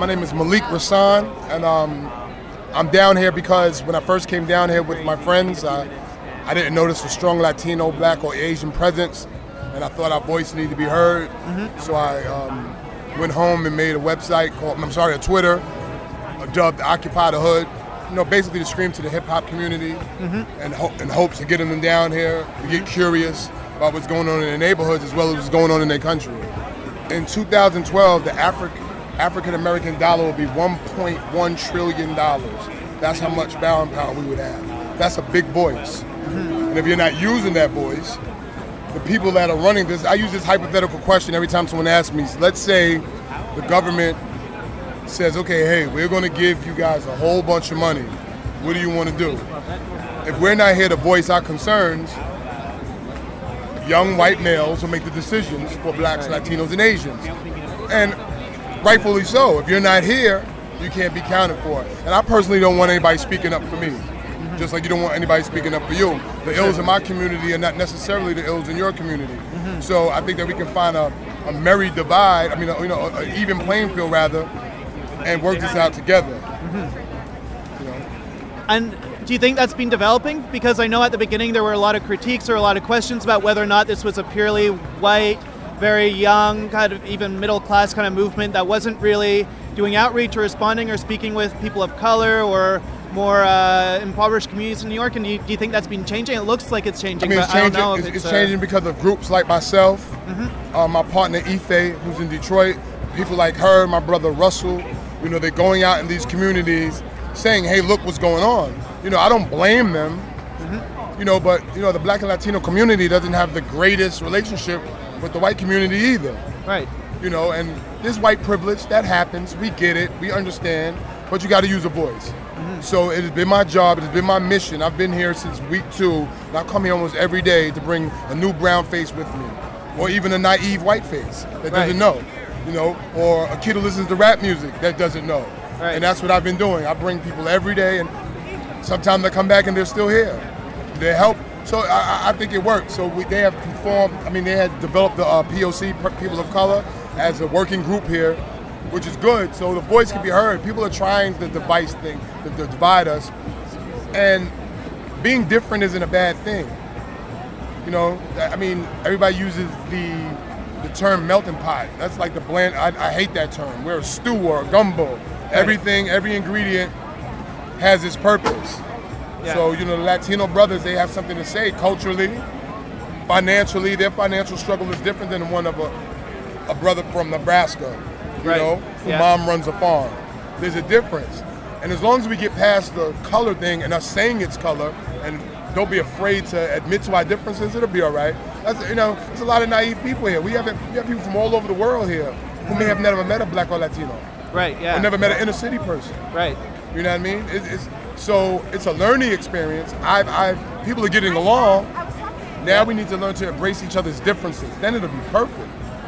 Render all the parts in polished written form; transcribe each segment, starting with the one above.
My name is Malik Rasan, and I'm down here because when I first came down here with my friends, I didn't notice a strong Latino, Black, or Asian presence, and I thought our voice needed to be heard. So I went home and made a website a Twitter, dubbed Occupy the Hood. Basically to scream to the hip hop community and in hopes of getting them down here to get curious about what's going on in their neighborhoods as well as what's going on in their country. In 2012, the African American dollar will be $1.1 trillion. That's how much buying power we would have. That's a big voice. And if you're not using that voice, the people that are running this, I use this hypothetical question every time someone asks me. Let's say the government says, okay, hey, we're going to give you guys a whole bunch of money. What do you want to do? If we're not here to voice our concerns, young white males will make the decisions for Blacks, Latinos, and Asians. And rightfully so. If you're not here, you can't be counted for. And I personally don't want anybody speaking up for me, just like you don't want anybody speaking up for you. The ills in my community are not necessarily the ills in your community. So I think that we can find a merry divide, an even playing field rather, and work this out together. And do you think that's been developing? Because I know at the beginning there were a lot of critiques or a lot of questions about whether or not this was a purely white, very young, kind of even middle class kind of movement that wasn't really doing outreach or responding or speaking with people of color or more impoverished communities in New York. And do you think that's been changing? It looks like it's changing. It's changing. I don't know if it's changing because of groups like myself, my partner Ife, who's in Detroit, people like her, my brother Russell. They're going out in these communities saying, hey, look what's going on. I don't blame them, but the Black and Latino community doesn't have the greatest relationship with the white community either. Right. And this white privilege, that happens. We get it. We understand. But you got to use a voice. So it has been my job. It has been my mission. I've been here since week 2. And I come here almost every day to bring a new brown face with me, or even a naive white face that doesn't know. Or a kid who listens to rap music that doesn't know. Right. And that's what I've been doing. I bring people every day, and sometimes they come back and they're still here. They help. So I think it works. So they have performed, they had developed the POC, People of Color, as a working group here, which is good. So the voice can be heard. People are trying the device thing, to divide us. And being different isn't a bad thing. Everybody uses the term melting pot. That's like the blend. I hate that term. We're a stew or a gumbo. Everything, every ingredient has its purpose. Yeah. So, the Latino brothers, they have something to say culturally, financially. Their financial struggle is different than the one of a brother from Nebraska, whose mom runs a farm. There's a difference. And as long as we get past the color thing and us saying it's color and don't be afraid to admit to our differences, it'll be all right. There's a lot of naive people here. We have people from all over the world here who may have never met a Black or Latino. Right, yeah. Or never met an inner city person. Right. You know what I mean? So it's a learning experience. People are getting along. Now we need to learn to embrace each other's differences. Then it'll be perfect.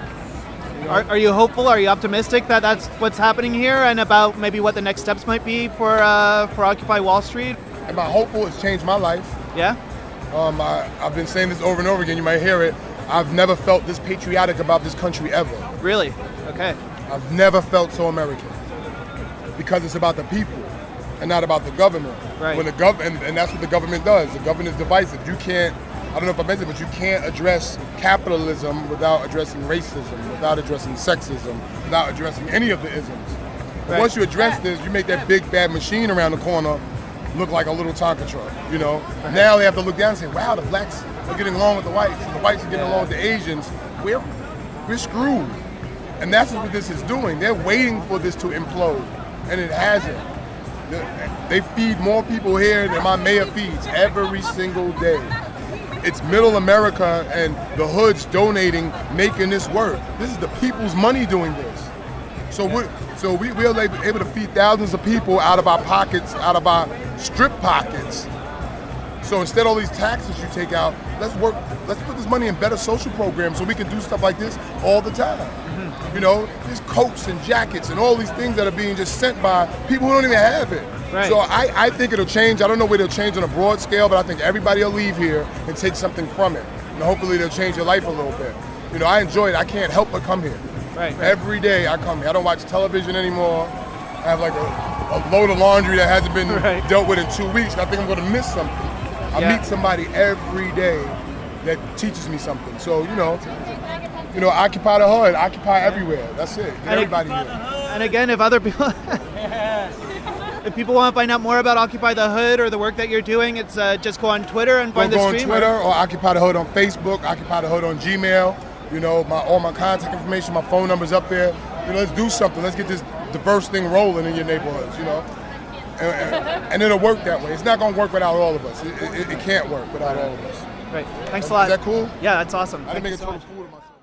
Are you hopeful? Are you optimistic that that's what's happening here and about maybe what the next steps might be for Occupy Wall Street? Am I hopeful? It's changed my life. Yeah? I've been saying this over and over again. You might hear it. I've never felt this patriotic about this country ever. Really? Okay. I've never felt so American because it's about the people and not about the government. Right. When and that's what the government does. The government is divisive. You can't, I don't know if I mentioned, but you can't address capitalism without addressing racism, without addressing sexism, without addressing any of the isms. Right. Once you address this, you make that big bad machine around the corner look like a little Tonka truck, Right. Now they have to look down and say, wow, the blacks are getting along with the whites, and the whites are getting along with the Asians. We're screwed. And that's what this is doing. They're waiting for this to implode, and it hasn't. They feed more people here than my mayor feeds every single day. It's middle America and the hoods donating, making this work. This is the people's money doing this. So we're able to feed thousands of people out of our pockets, out of our strip pockets. So instead of all these taxes you take out, let's put this money in better social programs so we can do stuff like this all the time. There's coats and jackets and all these things that are being just sent by people who don't even have it. Right. So I think it'll change. I don't know where it'll change on a broad scale, but I think everybody will leave here and take something from it. And hopefully they'll change their life a little bit. I enjoy it. I can't help but come here. Right. Every day I come here. I don't watch television anymore. I have like a load of laundry that hasn't been Right. dealt with in 2 weeks. I think I'm going to miss something. I Yeah. meet somebody every day that teaches me something. So, occupy the hood, occupy everywhere. That's it. Get everybody here. And again, if other people, if people want to find out more about Occupy the Hood or the work that you're doing, it's just go on Twitter and find the Go on stream. Twitter or Occupy the Hood on Facebook, Occupy the Hood on Gmail. All my contact information, my phone number's up there. Let's do something. Let's get this diverse thing rolling in your neighborhoods, and it'll work that way. It's not going to work without all of us. It can't work without all of us. Right. Thanks a lot. Is that cool? Yeah, that's awesome. I didn't Thank you make a so total much. fool of myself.